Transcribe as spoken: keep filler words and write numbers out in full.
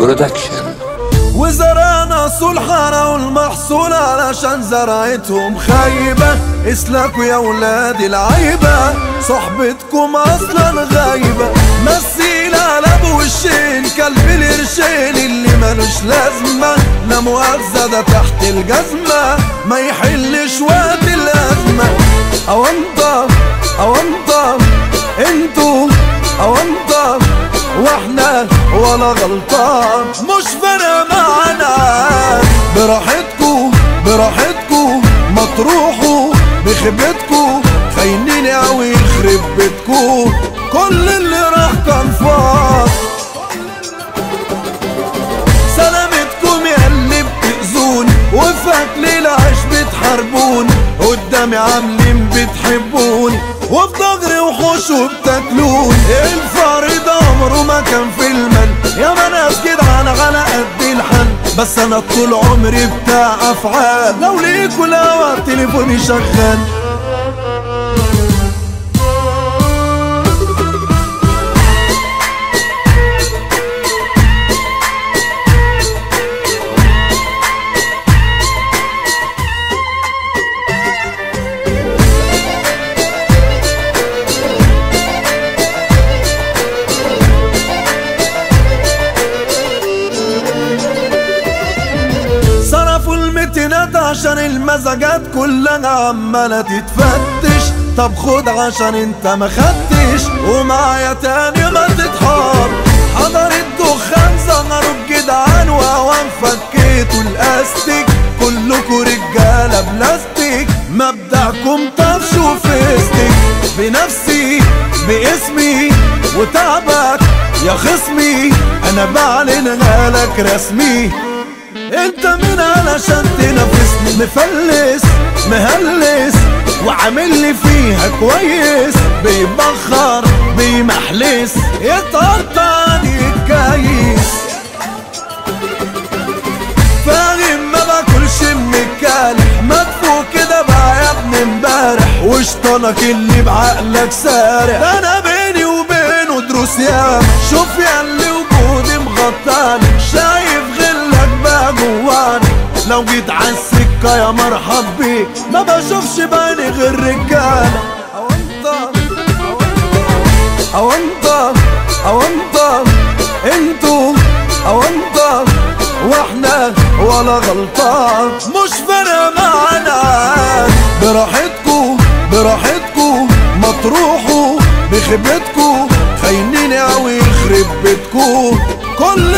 برودكشن. وزرعنا صلحنا والمحصول علشان زرعتهم خايبة. اسلكوا يا ولاد العيبة، صحبتكم اصلا غايبة. مثيل على ابو وشين كلب القرشين اللي ملوش لازمة. لا مؤاخذة ده تحت الجزمة ما يحلش وقت الازمة. اوانطة اوانطة انتوا اوانطة واحنا ولا غلطان. مش فارقة معانا، براحتكو براحتكو ما تروحوا بخيبتكو. خاينين اوي يخرب بيتكو، كل اللي راح كان فاض. سلامتكم يا اللي بتأذوني، وفي اكل العيش بتحاربوني. قدامي عاملين بتحبوني، وفي ضغري وحوش وبتاكلوني. الفقر ده عمره ما كان في المن، يا ما ناس جدعان على قد الحن. بس انا طول عمري بتاع افعال، لو ليكوا لو تليفوني شغال. عشان المزاجات كلها عمالة تتفتش. طب خد عشان انت ما خدتش، ومعايا تاني ما تتحار. حضر الدخان زغروا بجدعان وهوان فكيتوا الاستيك. كلكوا رجالة بلاستيك، مبدأكم طفش وفيستك. بنفسي باسمي وتعبك يا خصمي، انا بعلنها لك رسمي. انت مين علشان تنافسني؟ مفلس مهلس وعامل لي فيها كويس. بيبخر بيمحلس يتقطع الكيس. فاهم ما باكلش من الكالح، مدفوع كده بقى يا ابن امبارح. وشطانك اللي بعقلك سارح، ده انا بيني وبينه دروس ياما. شوف يا اللي وجودي مغطاني، شايف غلك بقى جواني. لو جيت عالسكة يا مرحب بيك، ما بشوفش بعيني غير رجالة. اوانطة اوانطة اوانطة انتوا اوانطة واحنا ولا غلطان. مش فارقة معانا، براحتكو براحتكو ما تروحوا بخيبتكو. خاينين اوي يخرب بيتكو، كل